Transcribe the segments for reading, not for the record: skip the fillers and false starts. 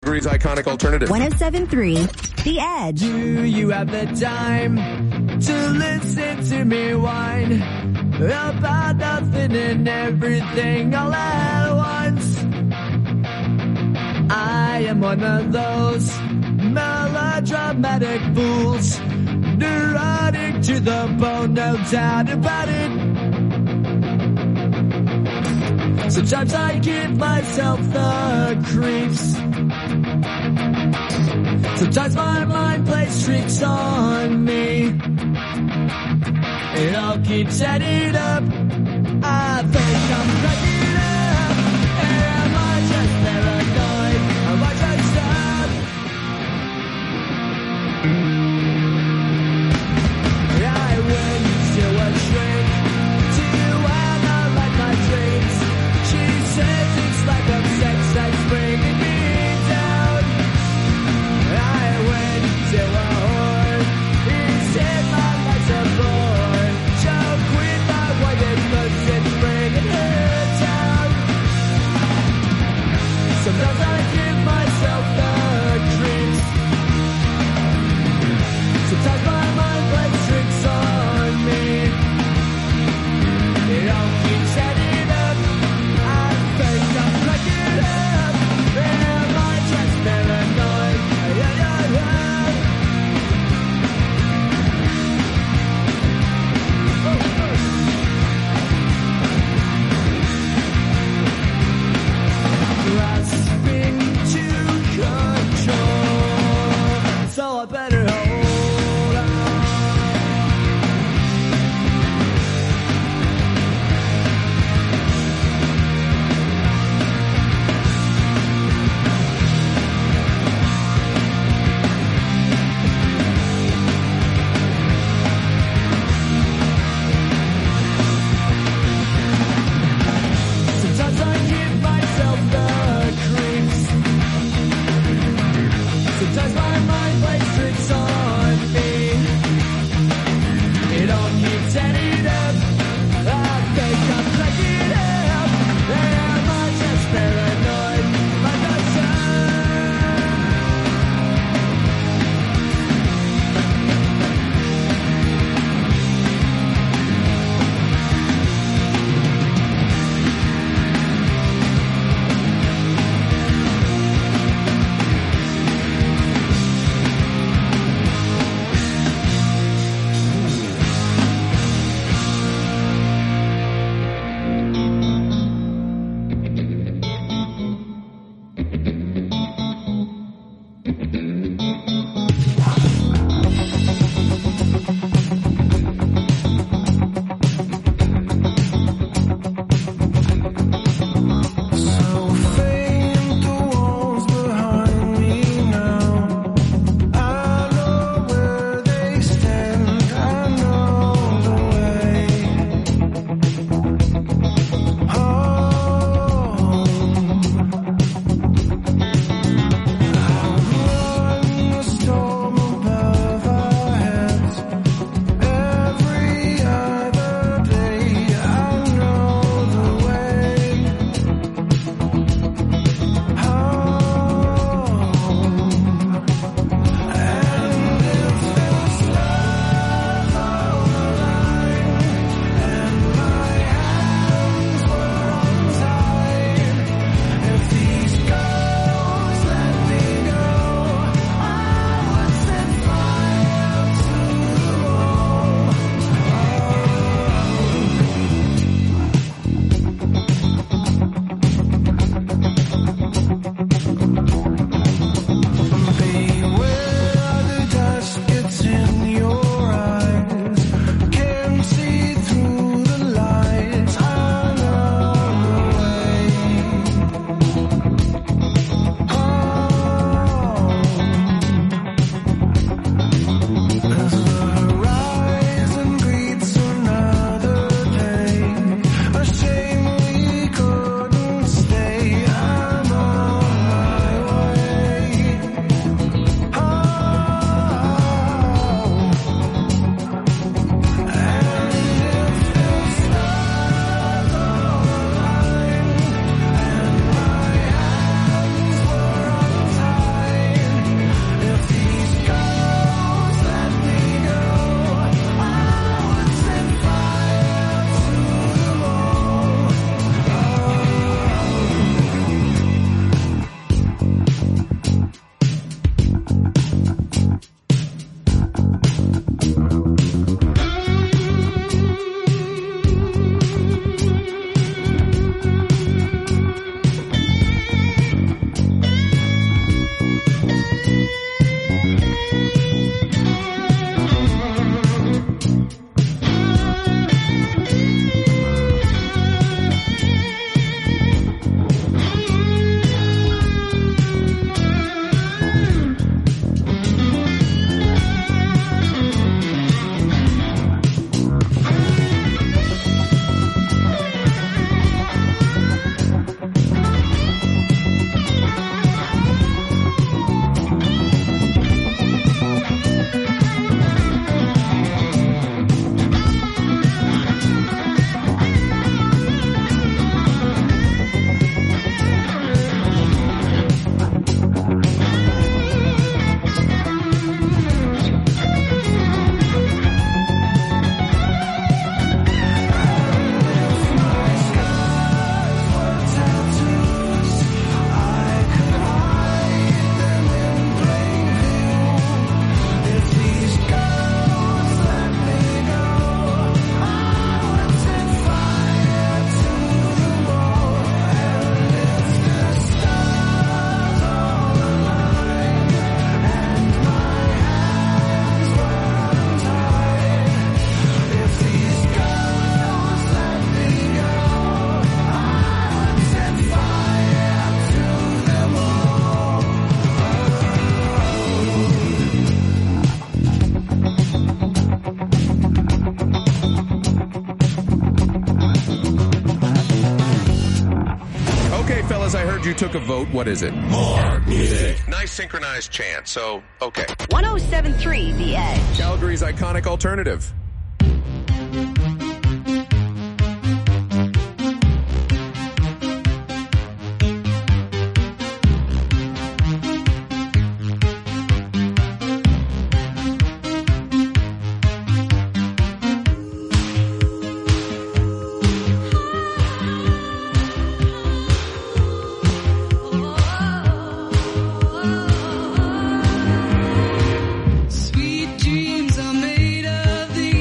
Calgary's iconic alternative. 107.3 The Edge. Do you have the time to listen to me whine about nothing and everything all at once? I am one of those melodramatic fools, neurotic to the bone, no doubt about it. Sometimes I give myself the creeps. Sometimes my mind plays tricks on me. It all keeps adding up. I think I'm cracking up. Am I just paranoid? Am I just up? I went to a shrink to analyze my dreams. She says it's like a sex that's bringing me down. I went to a whore. He said my life's a bore. So quit my wife and looks and bringing her down. You took a vote. What is it? More music. Nice synchronized chant. So, okay. 107.3 The Edge. Calgary's iconic alternative. Sweet dreams are made of these.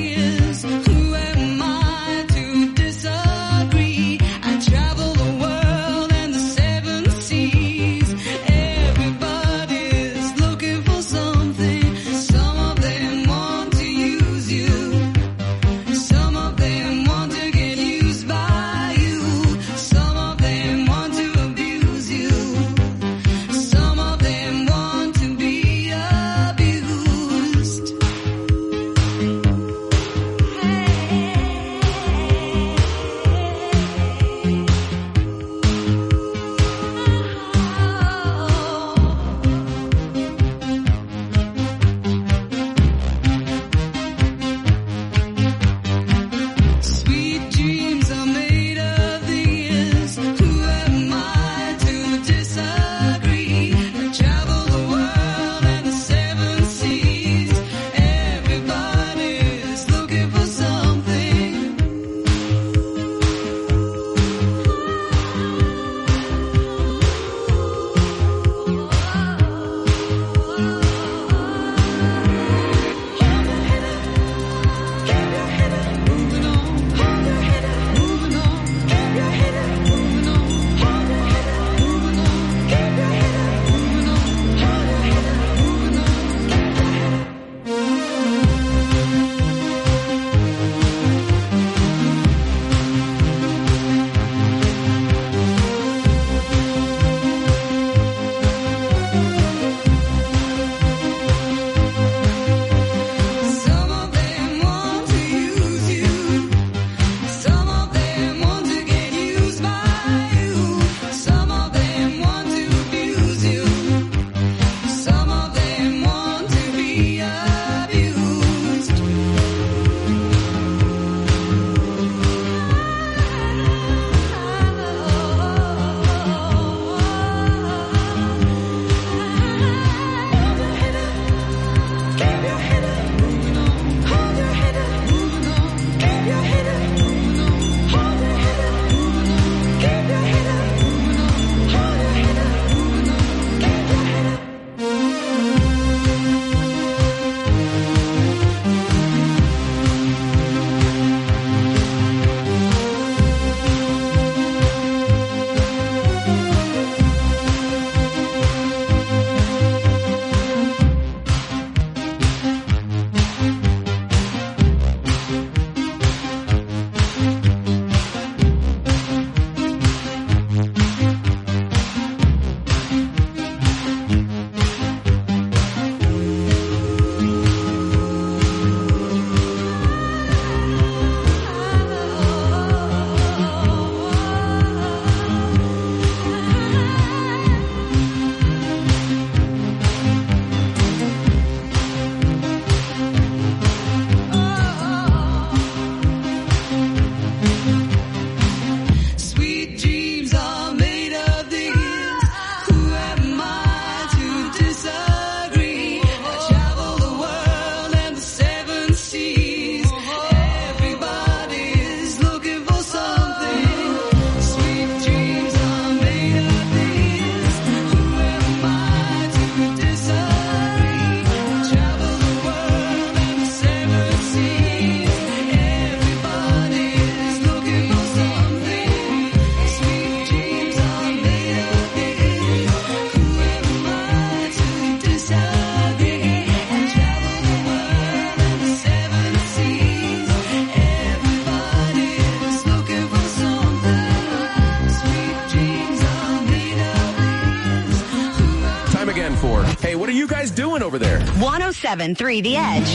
before. Hey, what are you guys doing over there? 107.3 The Edge.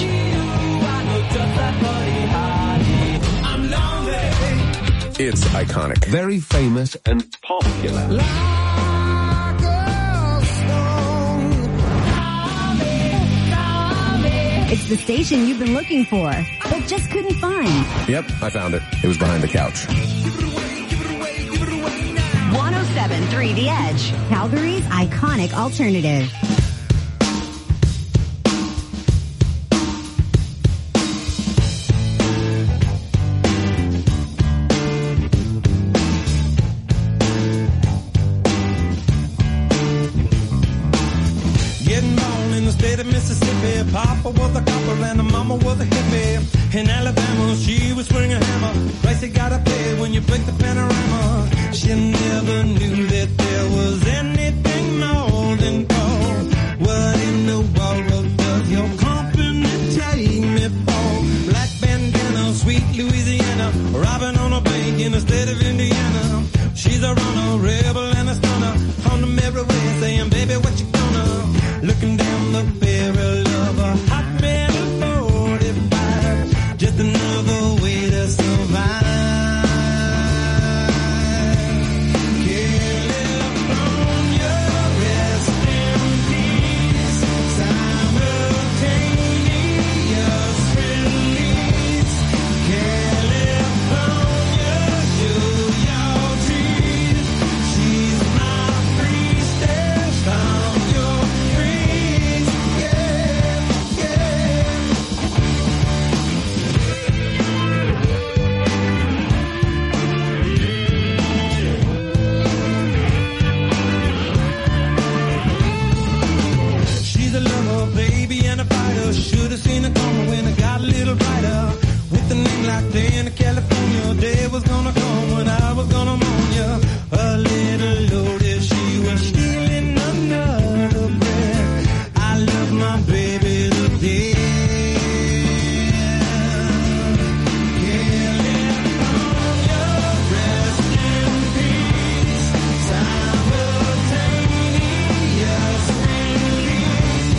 It's iconic. Very famous and popular. It's the station you've been looking for, but just couldn't find. Yep, I found it. It was behind the couch. 107.3 The Edge. Calgary's iconic alternative. Getting born in the state of Mississippi. Papa was a copper and the mama was a hippie. In Alabama, she was swinging a hammer. Price you gotta pay when you break the panorama. She never knew that there was anything more than gold. What in the world does your company take me for? Black bandana, sweet Louisiana, robbing on a bank in the state of Indiana. She's a runner, rebel and a stunner. On the merry way, saying, baby, what you gonna? Looking down the barrel of a hot metal 45. Just another way to survive. California, rest in peace. Simultaneous release. California, show your teeth. She's my priestess. I'm your priest. Yeah, yeah. She's a lover, baby, and a fighter. Should've seen it coming when it got a little brighter. With a name like Dana, California, day was gonna come when I was gonna mourn ya. A little loaded, she was stealing another breath. I love my baby to death. California, rest in peace. Simultaneous release.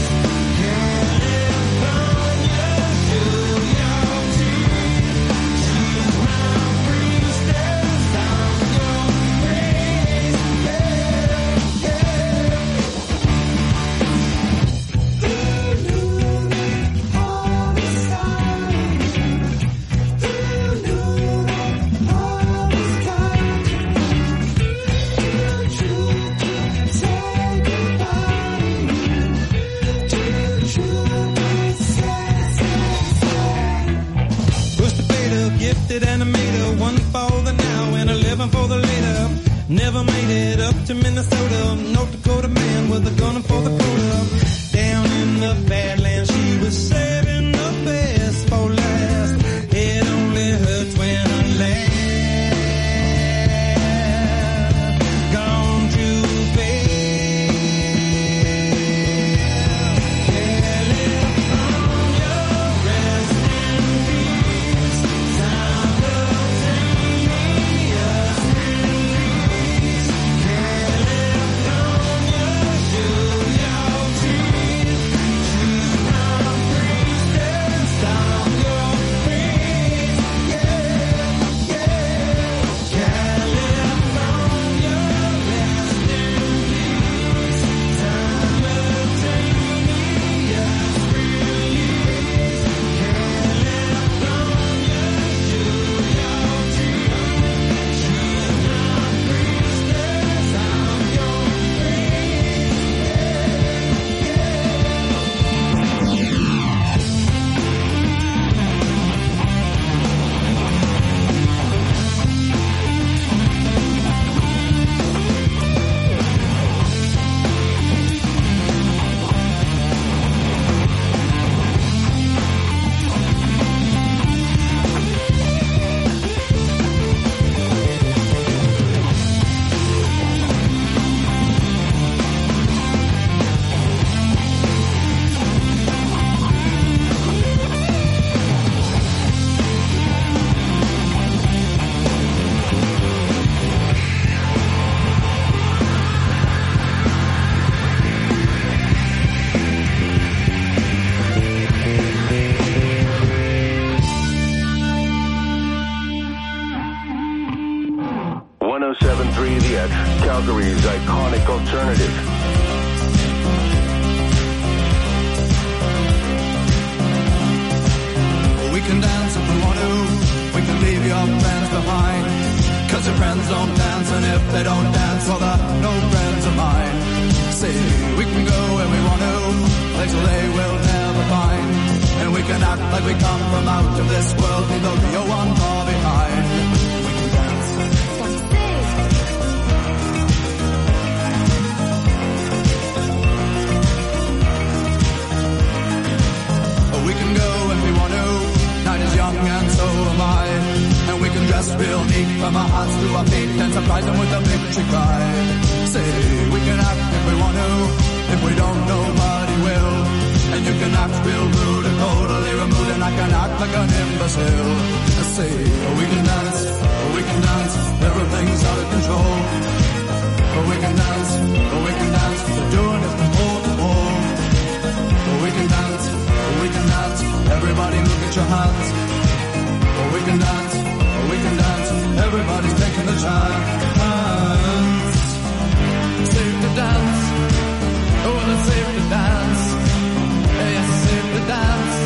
California, show your teeth. She's my priestess. I'm your priest. Yeah, Push the beta, gifted animator, one for the now and 11 for the later. Never made it up to Minnesota. North Dakota man with a gun for the quota. Down in the Badlands, she was saving the best for last. It only hurts when I laugh. Gone too fast. California, rest in peace. Simultaneous release. California, iconic alternative. We can dance if we want to. We can leave your friends behind. 'Cause your friends don't dance, and if they don't dance, well, they're no friends of mine. See, we can go where we want to, places they will never find. And we can act like we come from out of this world, leave the real one far behind. We can dance. We can go if we want to. Night is young and so am I. And we can dress real neat from our hearts to our feet and surprise them with a victory cry. Say, we can act if we want to. If we don't, nobody will. And you can act real rude and totally removed, and I can act like an imbecile. Say, we can dance, everything's out of control. We can dance, we're doing it from pole to pole. We can dance, everybody look at your hands. We can dance, everybody's taking the chance. Safe to dance, oh, it's safe to dance. Yes, it's safe to dance.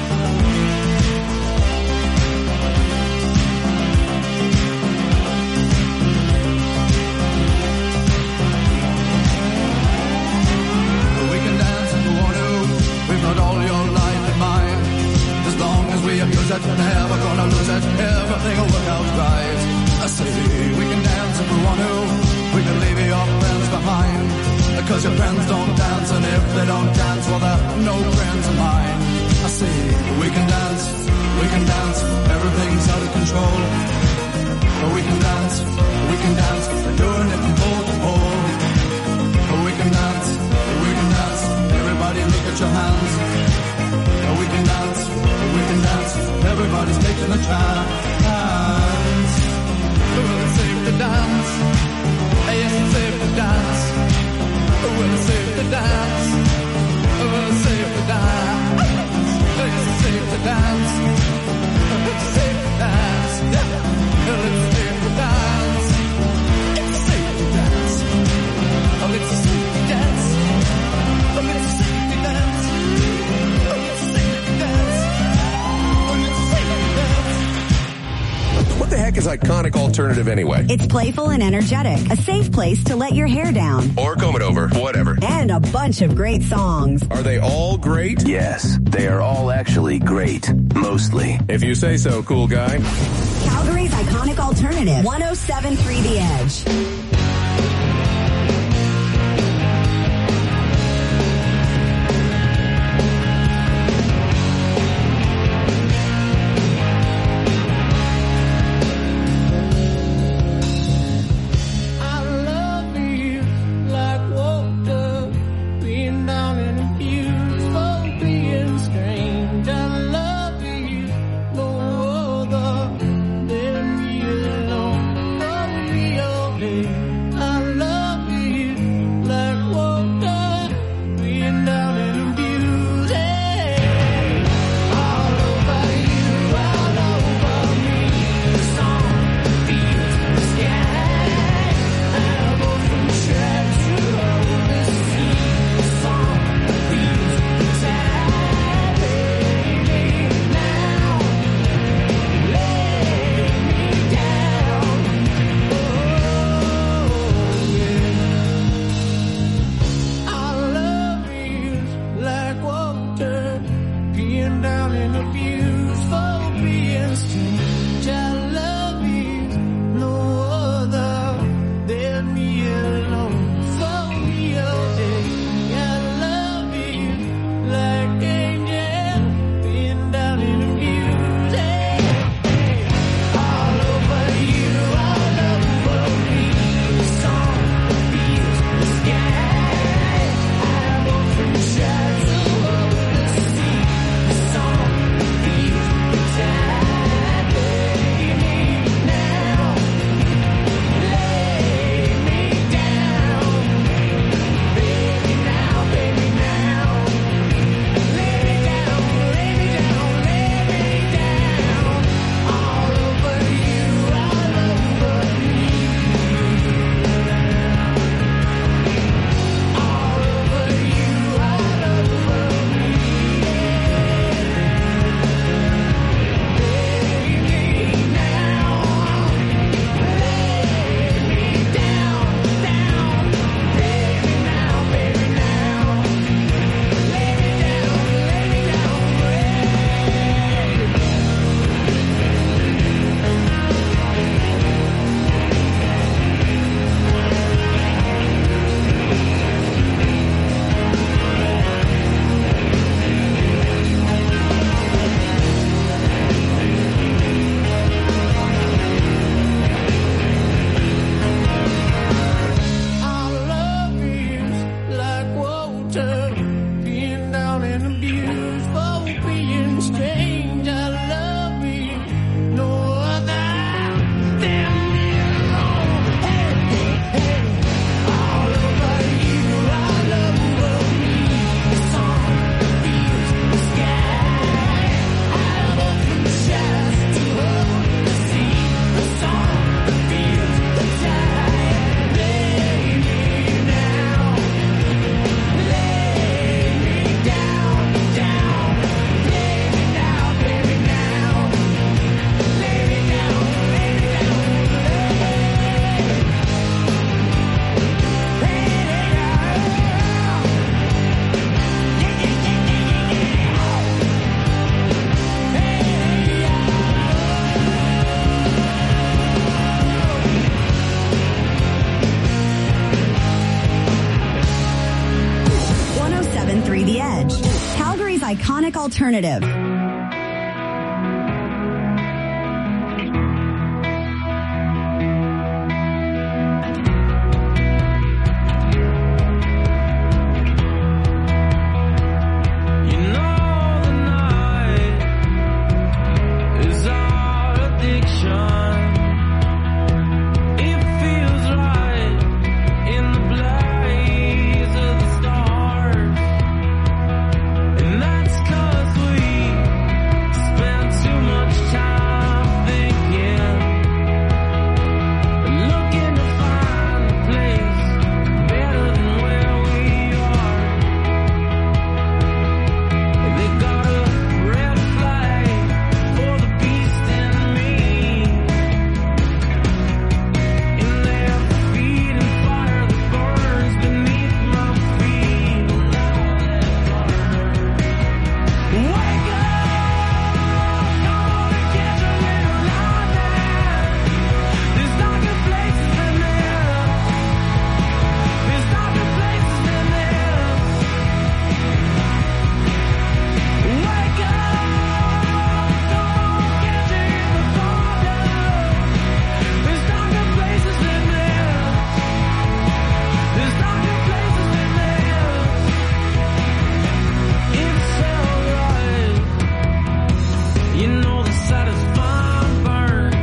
We can dance if we want to. We've got all your life in mind. As long as we abuse it, never gonna lose it. Everything will work out right. I say we can dance if we want to. We can leave your friends behind. Because your friends don't dance, and if they don't dance, well, they're no friends of mine. I say we can dance, everything's out of control. But we can dance, we're doing it from pole to pole. But we can dance, everybody look at your hands. But we can dance, everybody's taking a chance. Well, it's safe to dance, yes, it's safe to dance. Well, it's safe to dance. Well, it's safe to dance. It's safe to dance. It's safe to dance. Well, it's safe to dance. It's safe to dance. Oh, it's safe to dance. Oh, it's safe to dance. Oh, it's safe to dance. Oh, it's safe to dance. What the heck is iconic alternative anyway? It's playful and energetic. A safe place to let your hair down. Or comb it over, whatever. And a bunch of great songs. Are they all great? Yes, they are all actually great. Mostly. If you say so, cool guy. Calgary's iconic alternative. 107.3 The Edge. Leave me alone, leave me alone. excuse for being strange. I love me no other than you. Hey, hey, hey, all over you, all over me. The sun feels the sky. I've opened shafts to hold the sea. The sun feels the tide. Lay me down, lay me down, down. Lay me down, baby, now. Lay me down, lay me down. The Edge, Calgary's iconic alternative. You know the night is our addiction. It feels right in the blaze of the stars. And that's 'cause we spend too much time thinking, looking to find a place better than where we are. They got a red flag for the beast in me, and they're feeding fire that burns beneath my feet. Wake up, come on and catch a little light now. There's darker places than this. There's darker places than this. Wake up, come on, catch it in the thunder. There's darker places than this. There's darker places than this. It's alright. You know the satisfying burn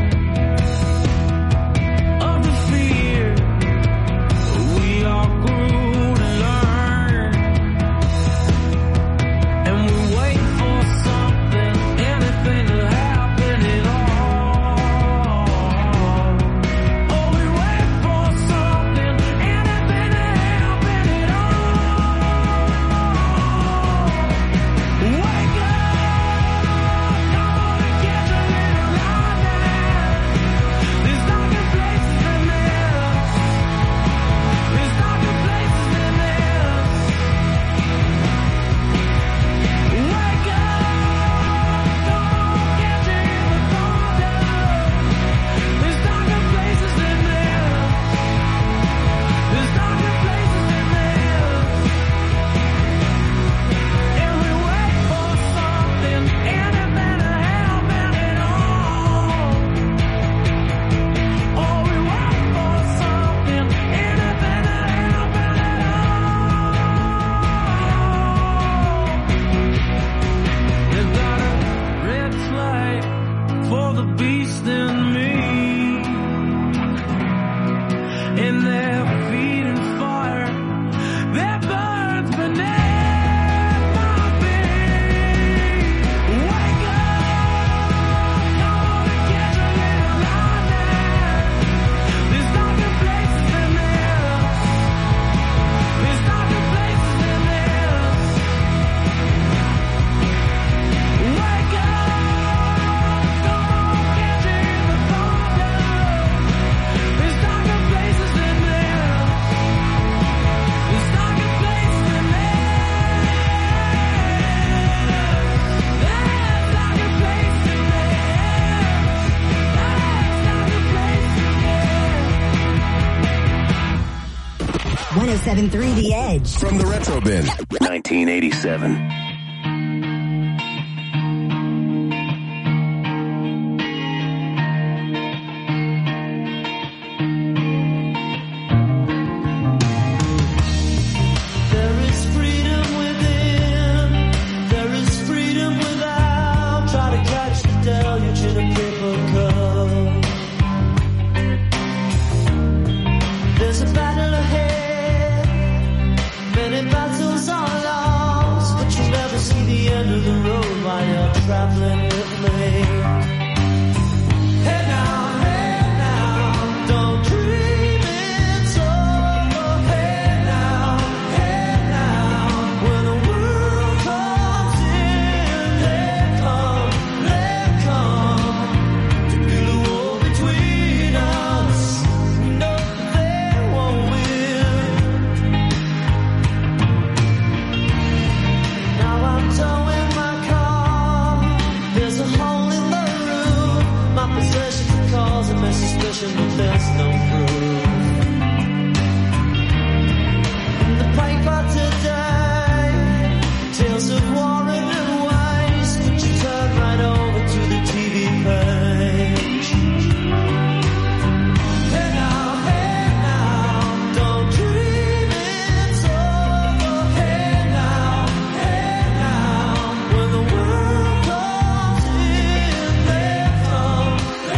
of the fear we all grew to learn, and we wait for something, anything to happen at all. Oh, we wait for something, anything to happen at all. Wake up, come on and catch a little light now. There's darker places than this. There's darker places than this. Wake up, come on, catch it in the thunder. There's darker places than this. There's darker places than this. And we wait for something, anything to happen at all. Oh, we wait for something, anything to happen at all. They got a red flag for the beast in me, and they're feeding fire that burns beneath my feet. Wake up, come on and catch a little light now. There's darker places than this. There's darker places than this. Wake up, come on, catch it in the thunder. There's darker places than this. There's darker places than this. There's darker places than this. There's darker places than this. 107.3 The Edge. From the Retro Bin. 1987. There is freedom within. traveling with me. Hey now, don't dream it's over. Hey now, when the world comes in, they come to build a wall between us. No, they won't win. Now I'm towing my car. There's a hole in the roof. My possessions are causing me suspicion, but there's no proof. In the paper today, tales of war and waste. But you turn right over to the TV page. Hey now, don't dream it's over. Hey now, when the world comes in, they come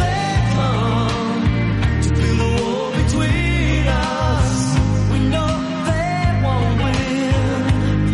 to build a wall between us. We know they won't win.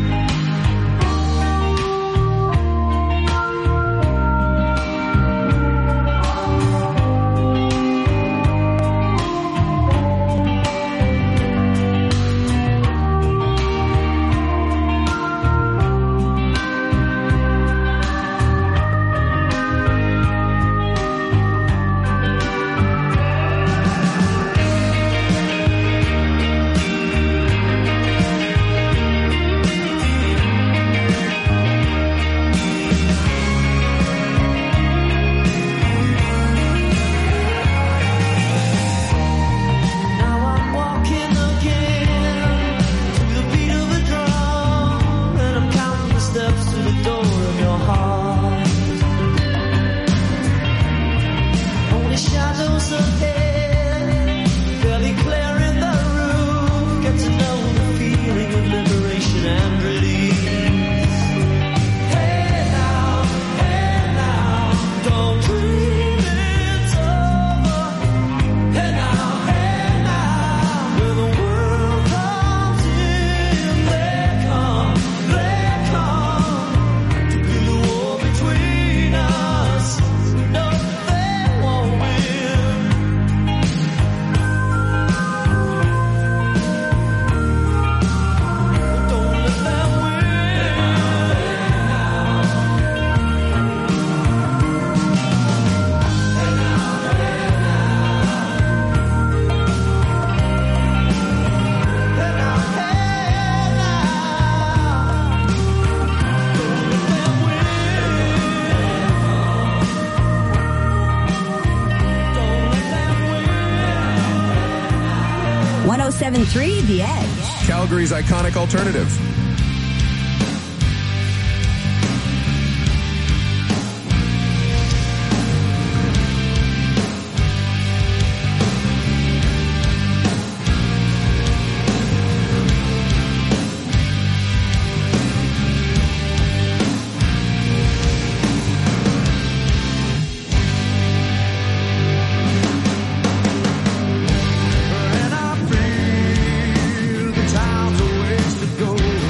Now I'm walking again to the beat of a drum, and I'm counting the steps to the door of your heart. Only shadows ahead, barely clearing the roof. Get to know the feeling of liberation and release. Hey now, don't dream it's over. Hey now, when the world comes in, they come to build a wall between us. No, they won't win. Don't let them win. 107.3 The Edge. Calgary's iconic alternative. And I feel the time's a ways to go.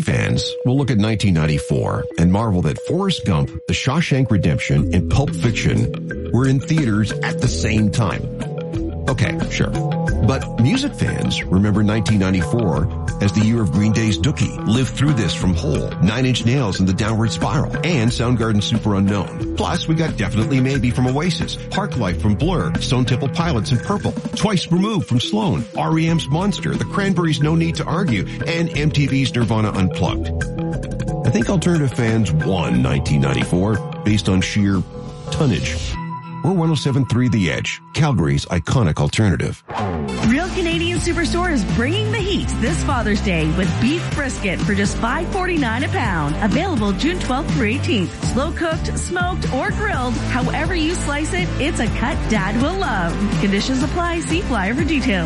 fans will look at 1994 and marvel that Forrest Gump, The Shawshank Redemption, and Pulp Fiction were in theaters at the same time. Okay, sure. But music fans remember 1994 as the year of Green Day's Dookie, Live Through This from Hole, 9 Inch Nails and the Downward Spiral, and Soundgarden's Super Unknown. Plus, we got Definitely Maybe from Oasis, Parklife from Blur, Stone Temple Pilots and Purple, Twice Removed from Sloan, R.E.M.'s Monster, The Cranberries' No Need to Argue, and MTV's Nirvana Unplugged. I think alternative fans won 1994 based on sheer tonnage. We're 107.3 The Edge, Calgary's iconic alternative. Real Canadian Superstore is bringing the heat this Father's Day with beef brisket for just $5.49 a pound. Available June 12th through 18th. Slow cooked, smoked, or grilled. However you slice it, it's a cut Dad will love. Conditions apply. See flyer for details.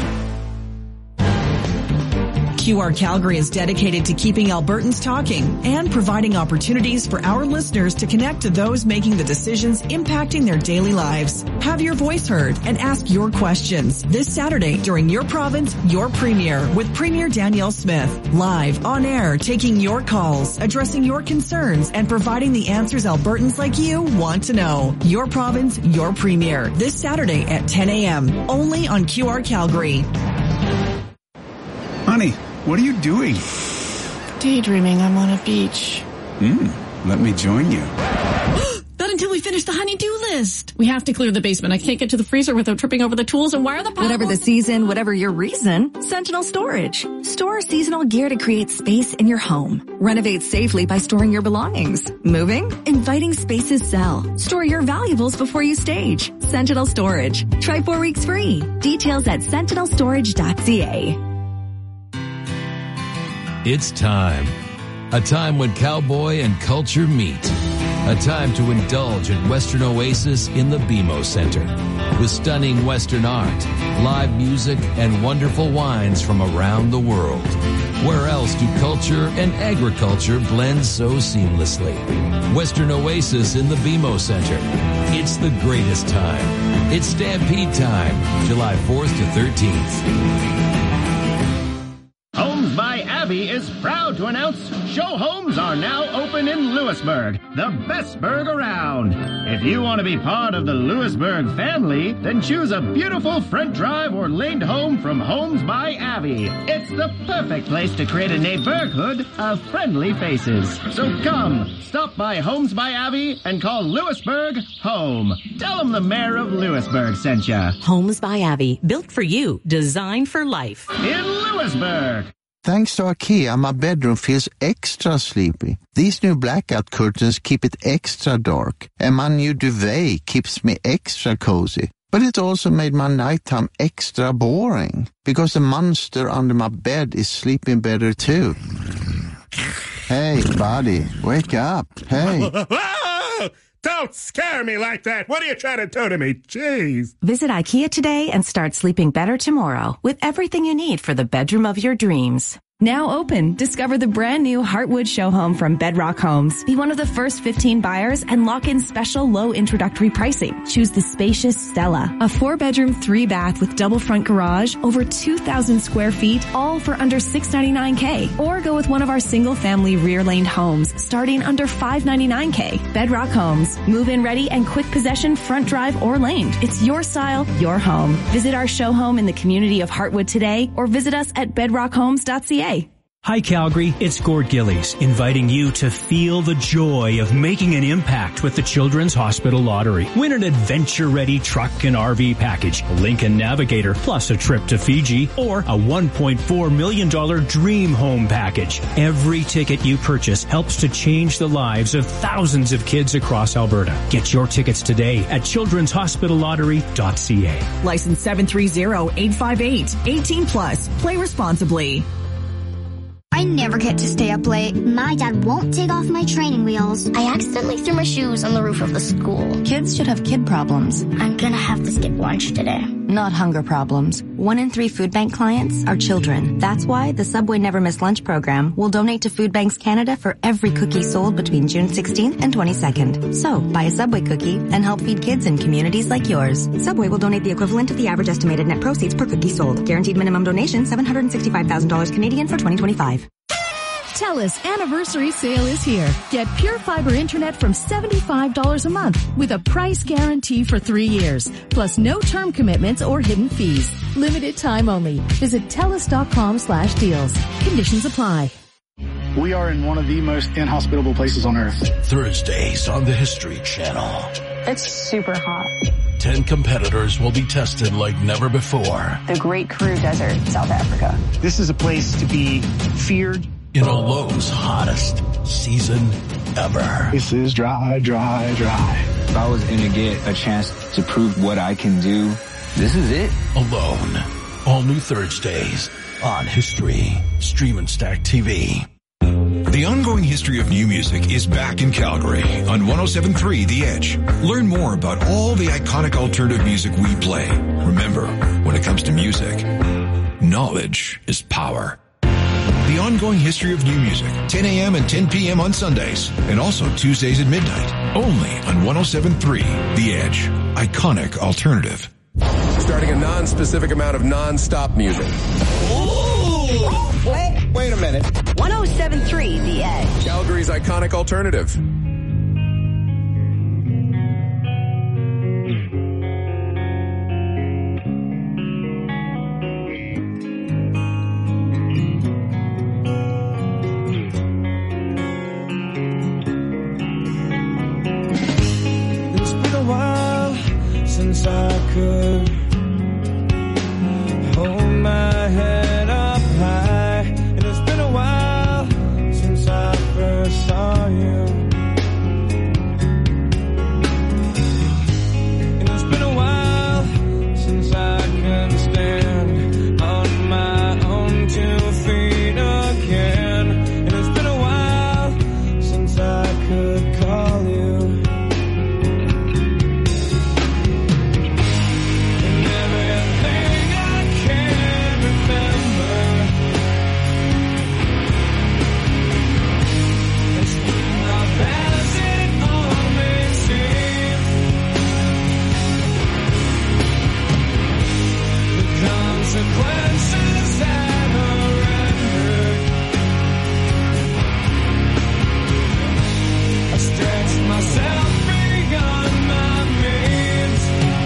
QR Calgary is dedicated to keeping Albertans talking and providing opportunities for our listeners to connect to those making the decisions impacting their daily lives. Have your voice heard and ask your questions this Saturday during Your Province, Your Premier with Premier Danielle Smith. Live on air, taking your calls, addressing your concerns, and providing the answers Albertans like you want to know. Your Province, Your Premier this Saturday at 10 a.m. only on QR Calgary. Honey, what are you doing? Daydreaming. I'm on a beach. Let me join you. Not until we finish the honey-do list. We have to clear the basement. I can't get to the freezer without tripping over the tools and wire the power. Whatever the season, whatever your reason, Sentinel Storage. Store seasonal gear to create space in your home. Renovate safely by storing your belongings. Moving? Inviting spaces sell. Store your valuables before you stage. Sentinel Storage. Try 4 weeks free. Details at sentinelstorage.ca. It's time. A time when cowboy and culture meet. A time to indulge at Western Oasis in the BMO Center. With stunning Western art, live music, and wonderful wines from around the world. Where else do culture and agriculture blend so seamlessly? Western Oasis in the BMO Center. It's the greatest time. It's Stampede time, July 4th to 13th. Homes by Abbey is proud to announce Show Homes are now open in Lewisburg, the best burg around. If you want to be part of the Lewisburg family, then choose a beautiful front drive or laned home from Homes by Abbey. It's the perfect place to create a neighborhood of friendly faces. So come, stop by Homes by Abbey and call Lewisburg home. Tell them the mayor of Lewisburg sent ya. Homes by Abbey, built for you, designed for life. In Lewisburg. Thanks to IKEA, my bedroom feels extra sleepy. These new blackout curtains keep it extra dark, and my new duvet keeps me extra cozy. But it also made my nighttime extra boring, because the monster under my bed is sleeping better too. Hey, buddy, wake up. Hey. Don't scare me like that. What are you trying to do to me? Jeez. Visit IKEA today and start sleeping better tomorrow with everything you need for the bedroom of your dreams. Now open. Discover the brand new Heartwood show home from Bedrock Homes. Be one of the first 15 buyers and lock in special low introductory pricing. Choose the spacious Stella, a 4-bedroom, 3-bath with double front garage, over 2,000 square feet, all for under $699K. Or go with one of our single family rear laned homes starting under $599K. Bedrock Homes. Move in ready and quick possession, front drive or laned. It's your style, your home. Visit our show home in the community of Heartwood today or visit us at bedrockhomes.ca. Hi Calgary, it's Gord Gillies, inviting you to feel the joy of making an impact with the Children's Hospital Lottery. Win an adventure-ready truck and RV package, a Lincoln Navigator, plus a trip to Fiji, or a $1.4 million dream home package. Every ticket you purchase helps to change the lives of thousands of kids across Alberta. Get your tickets today at childrenshospitallottery.ca. License 730-858. 18 plus. Play responsibly. I never get to stay up late. My dad won't take off my training wheels. I accidentally threw my shoes on the roof of the school. Kids should have kid problems. I'm gonna have to skip lunch today. Not hunger problems. 1 in 3 food bank clients are children. That's why the Subway Never Miss Lunch program will donate to Food Banks Canada for every cookie sold between June 16th and 22nd. So, buy a Subway cookie and help feed kids in communities like yours. Subway will donate the equivalent of the average estimated net proceeds per cookie sold. Guaranteed minimum donation $765,000 Canadian for 2025. TELUS anniversary sale is here. Get Pure Fiber Internet from $75 a month with a price guarantee for 3 years, plus no term commitments or hidden fees. Limited time only. Visit TELUS.com/deals. Conditions apply. We are in one of the most inhospitable places on earth. Thursdays on the History Channel. It's super hot. 10 competitors will be tested like never before. The Great Karoo Desert, South Africa. This is a place to be feared. In a Lowe's hottest season ever. This is dry, dry, dry. If I was going to get a chance to prove what I can do, this is it. Alone. All new Thursdays on History. Stream and Stack TV. The ongoing history of new music is back in Calgary on 107.3 The Edge. Learn more about all the iconic alternative music we play. Remember, when it comes to music, knowledge is power. The ongoing history of new music, 10 a.m. and 10 p.m. on Sundays, and also Tuesdays at midnight, only on 107.3 The Edge. Iconic alternative. Starting a non-specific amount of non-stop music. Wait a minute. 107.3 The Edge. Calgary's iconic alternative. It's been a while since I could hold my head up high, and it's been a while since I first saw you, and it's been a while since I can stand on my own 2 feet again, and it's been a while since I could call you. Consequences that are rendered. I stretch myself beyond my means.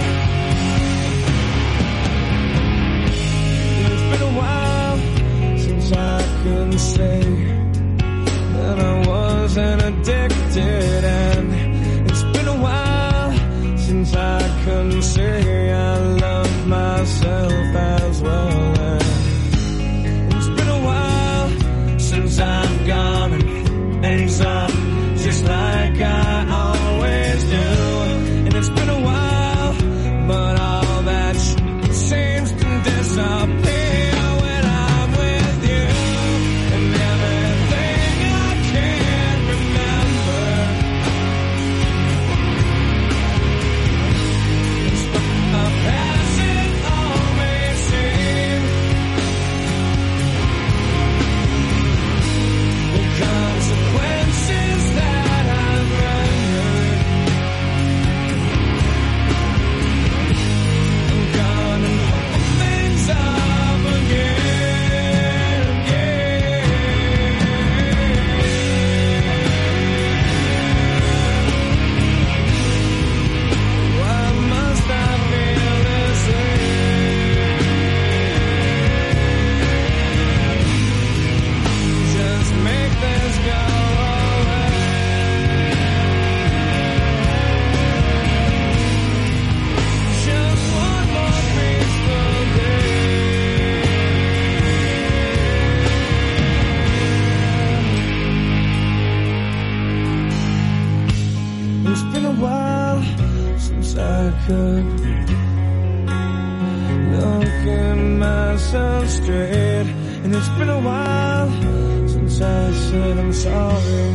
It's been a while since I could say that I wasn't addicted, and it's been a while since I could say I love myself as well. And it's been a while since I've gone and ends up just like I always do. And it's been a while, but all that seems to disappear when I'm with you. And everything I can't remember, it's my past it all may seem. The consequences that I've rendered, I'm gone and hold things up again, Why must I feel this way? Just make this go away. Just one more peaceful day. It's been a while since I could look at myself straight, and it's been a while since I said I'm sorry.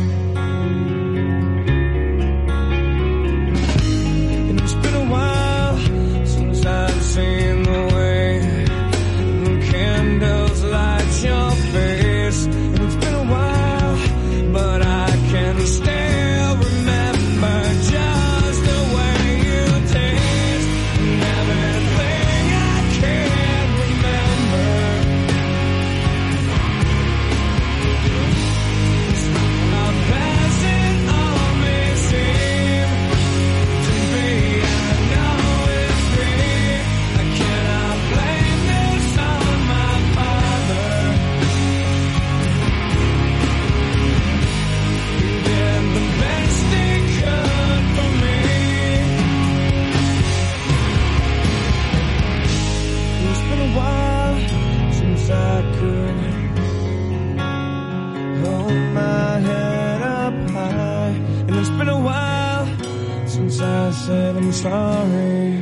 And it's been a while since I've seen the way the candles light your face. And it's been a while, but I can still remember just the way you taste, and everything I can't remember. said I'm sorry.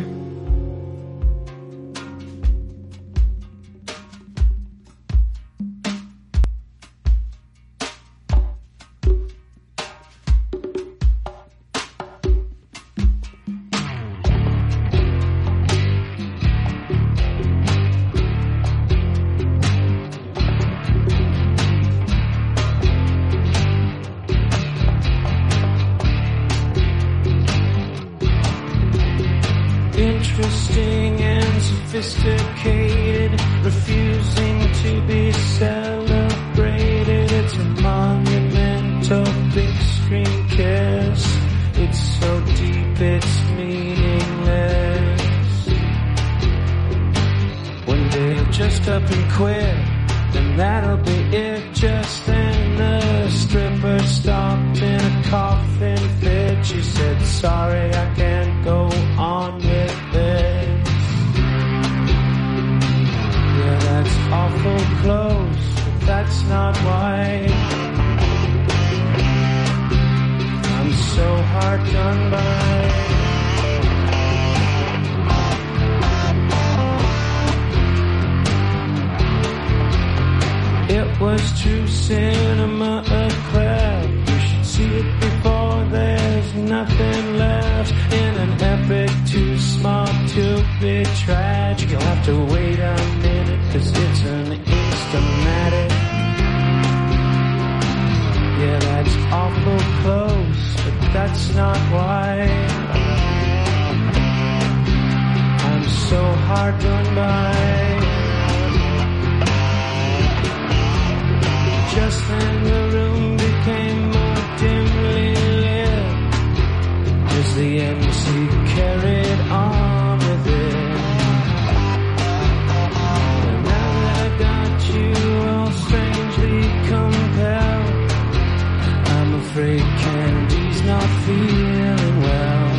Interesting and sophisticated, refusing to be celebrated. It's a monumental big screen kiss. It's so deep it's meaningless. One day he'll just up and quit, and that'll be it. Just then the stripper stopped in a coughing fit. She said, sorry, I can't go on with this. Yeah, that's awful close, but that's not why I'm so hard done by. It was true cinema eclair. You should see it before there's nothing left. In an epic too small to be tragic, you'll have to wait a minute, cause it's an instamatic. Yeah, that's awful close, but that's not why I'm so hard done by. Just then the room became more dimly lit as the MC carried on with it. And now that I got you all strangely compelled, I'm afraid Candy's not feeling well.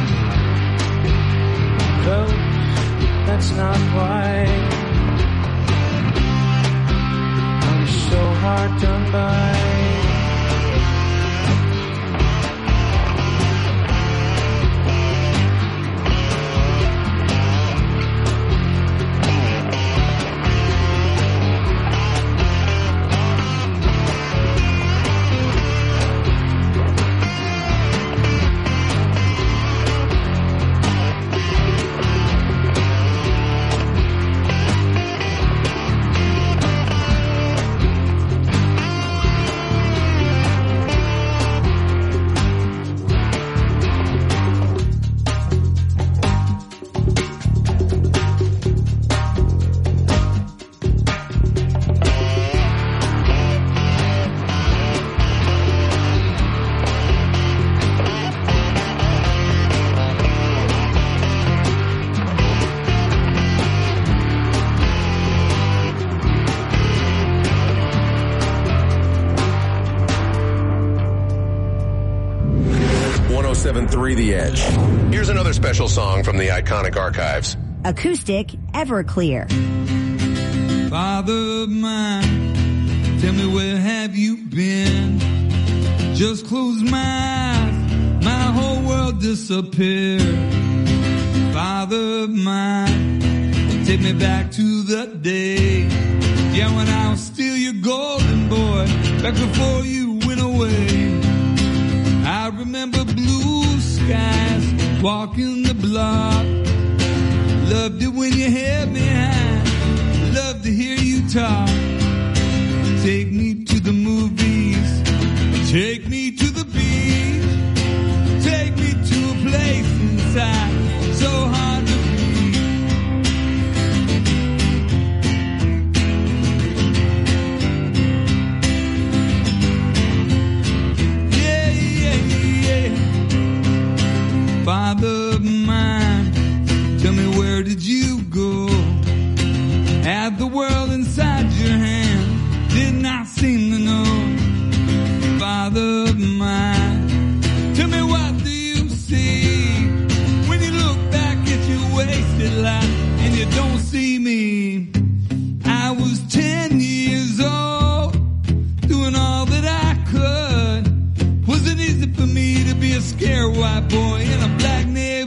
Close, that's not why so hard done by. The Edge. Here's another special song from the iconic archives. Acoustic Everclear. Father of mine, tell me where have you been? Just close my eyes, my whole world disappeared. Father of mine, take me back to the day, yeah, when I was still your golden boy, back before you went away. I remember blue skies, walking the block. Loved it when you held me high. Loved to hear you talk. Take me to the movies. Take me to the beach. Take me to a place inside so hard to reach. Yeah, yeah, yeah. Father of mine, tell me where did you go? Had the world inside your hand, did not seem to know. Father of mine, tell me what do you see when you look back at your wasted life and you don't see me? I was 10 years old, doing all that I could. Wasn't easy for me to be a scared white boy in a black neighborhood.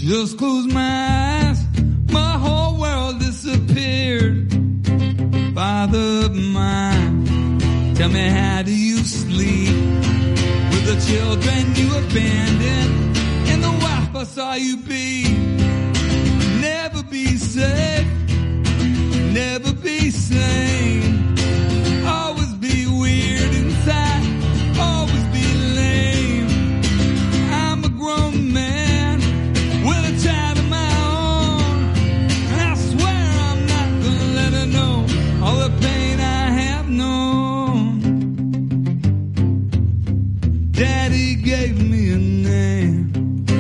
Just close my eyes, my whole world disappeared. Father mine, tell me how do you sleep with the children you abandoned and the wife I saw you be? Never be safe, never be sane, always be weird inside, always be lame. I'm a grown man with a child of my own, and I swear I'm not gonna let her know all the pain I have known. Daddy gave me a name.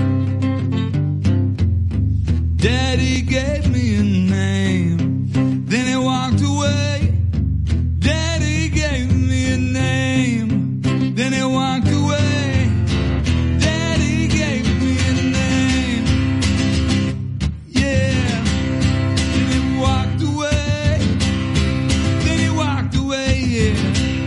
Daddy gave me a name. Then he walked away. Daddy gave me a name. Then he walked away. Daddy gave me a name. Yeah. Then he walked away. Then he walked away, yeah.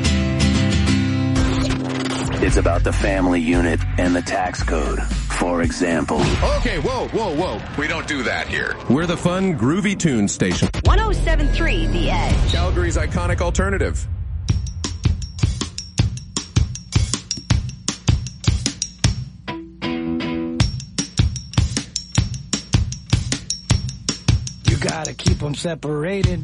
It's about the family unit and the tax code. For example. Okay, whoa. We don't do that here. We're the fun, groovy tune station. 107.3 The Edge. Calgary's iconic alternative. You gotta keep them separated.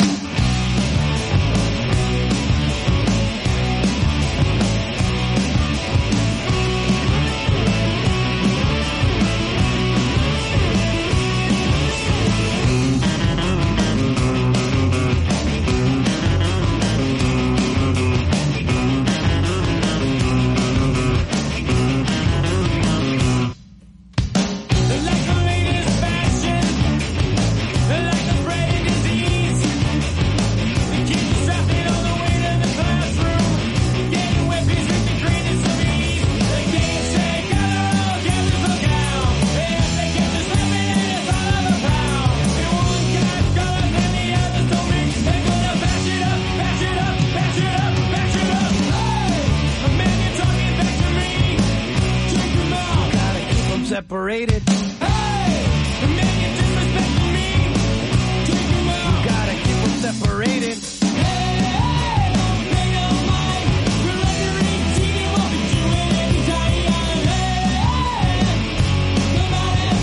Separated. Hey! The man you disrespecting me. Take him out. You gotta keep them separated. Hey, don't pay no mind. We're like a ring team. What we doing anytime. Hey, come out and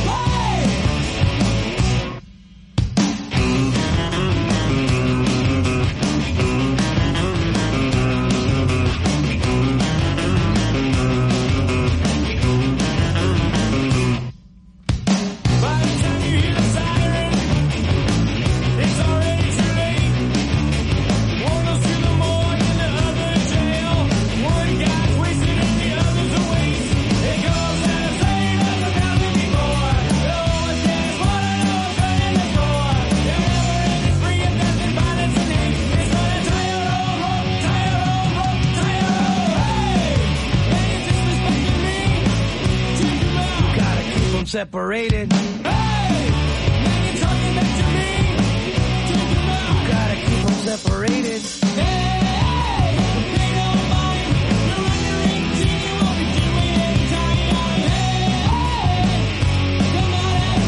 separated. Hey! Man, you're talking back to me. Take him out. You gotta keep them separated. Hey! Don't pay no mind. We're under 18. What we doing anytime. Hey! Come on and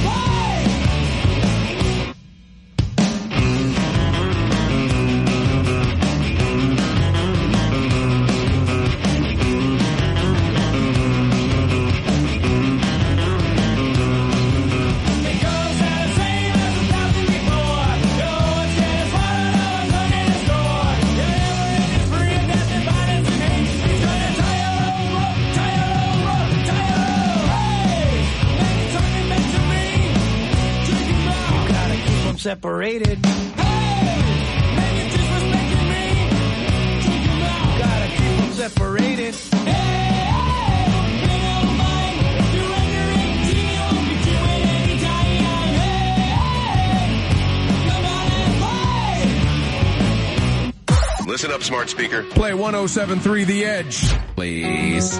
separated. Hey! Man, you're disrespecting me. Take him out. Gotta keep them separated. Hey! Don't pay no mind. You're under 18. What we doing anytime. Hey! Come on and play. Listen up, smart speaker. Play 107.3 The Edge, please.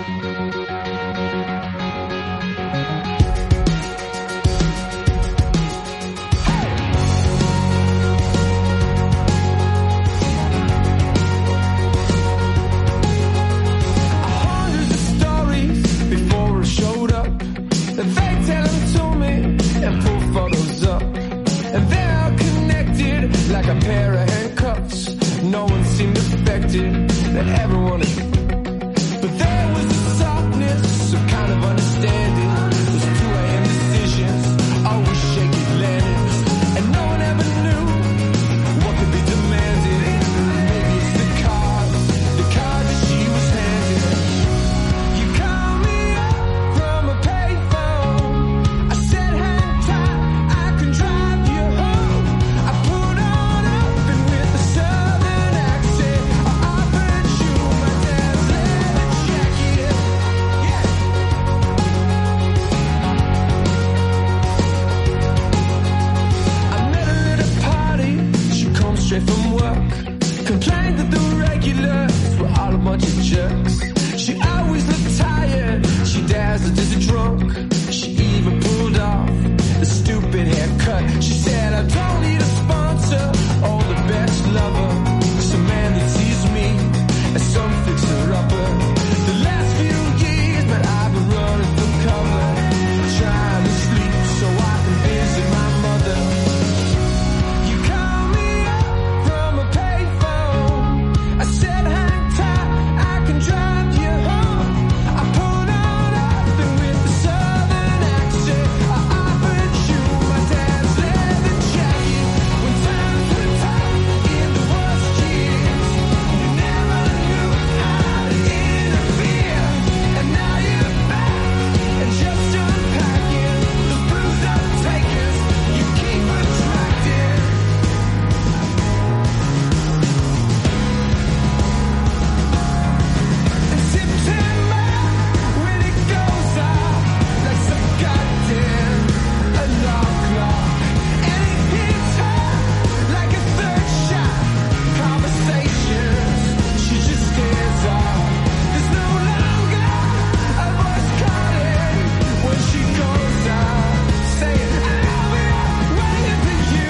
Before it showed up, they tell them to me. and pull photos up. And they're all connected like a pair of handcuffs. No one seemed affected, that everyone is. But there was a softness, a kind of understanding. Those 2 a.m. decisions, always shaky landings. And no one ever knew what could be demanded. Maybe it's the card that she was handed. You call me up from a payphone. I said hang tight, I can drive you home. I put on up and with a southern accent I offered you my dad's leather jacket. Yeah. I met her at a party, she comes straight from work. Complained that the regulars were all a bunch of jerks. She always looked tired, she dazzled as a drunk. She even pulled off the stupid haircut. She said, I don't need a sponsor or the best lover. Some man that sees me as some fixer-upper. The last few years, but I've been running for cover, trying to sleep so I can visit my mother. You call me up from a payphone. I said hang tight, I can drive you home. I put on up and with the southern accent I offered you my dad's leather jacket. When times were tough in the worst years, you never knew how to interfere. And now you're back and just unpacking the bruised up takers you keep attracting. In September, when it goes off like some goddamn alarm clock, and it hits her like a third shot. Conversations, she just stares off. There's no longer a voice calling when she goes out, saying, I'll be waiting for you.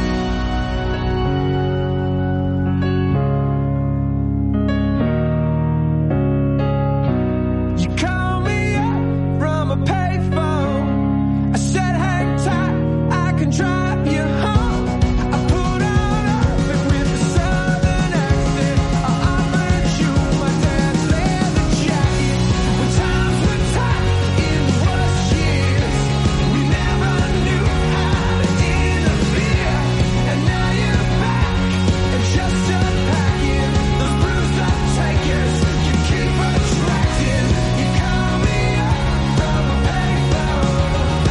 You call me up from a payphone. I said hang tight, I can drive you home. I put on up and with a southern accent I offered you my dad's leather jacket. When times were tough in the worst years, we never knew how to interfere. And now you're back and just unpacking those bruised up takers you keep attracting. You call me up from a payphone.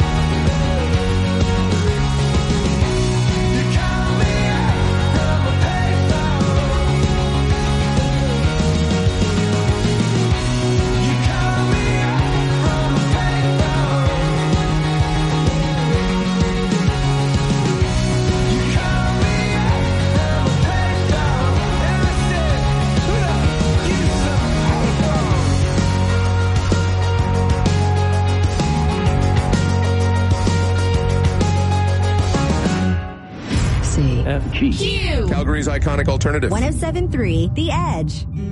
You call me up from a payphone. You call me up from a payphone. You call me up from a payphone. And I said, look, you some payphone. CFG. Calgary's iconic alternative. 107.3 The Edge.